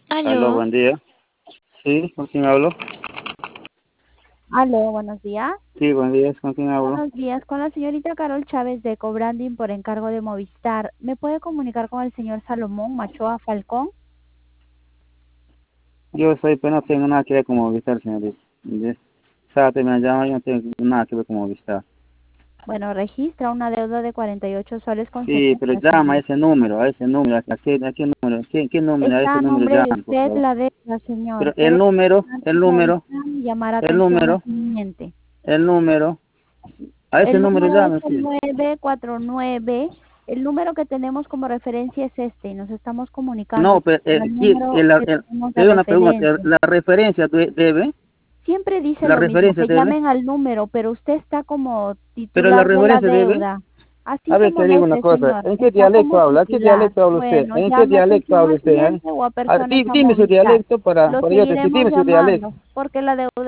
Aló, Aló, buen día. Sí, ¿con quién hablo? aló, buenos días. Sí, buen día, ¿con quién hablo? Buenos días, con la señorita Carol Chávez de Cobranding por encargo de Movistar. ¿Me puede comunicar con el señor Salomón Machoa Falcón? Yo soy, pero no tengo nada que ver con Movistar, señorita. Sábado me llama, yo no tengo nada que ver con Movistar. Bueno, registra una deuda de 48 soles con Sí, 70 pero llama centavos. a ese número, a qué número? ¿Qué número? A Está ese a número nombre de llama, por usted favor. la deuda, señor. Pero Puede llamar a Movistar y llamar a el atención al número, cliente. el número, a ese El número número es llama, el sí. 949. El número que tenemos como referencia es este y nos estamos comunicando No, pero, con el número que tenemos te de doy una pregunta, referencia. la referencia debe, Siempre dice la lo mismo, referencia que debe, llamen al número, pero usted está como pero la titular de la referencia debe. deuda. Así A se ver, te digo una moleste, cosa. señor. ¿En qué Está como dialecto habla? ¿Qué titular. dialecto habla usted? Bueno, ¿En qué llame dialecto atención habla al usted? cliente o a A ver, personas a dime su Movistar. dialecto Lo para yo decir. seguiremos Dime su dialecto. llamando porque la deuda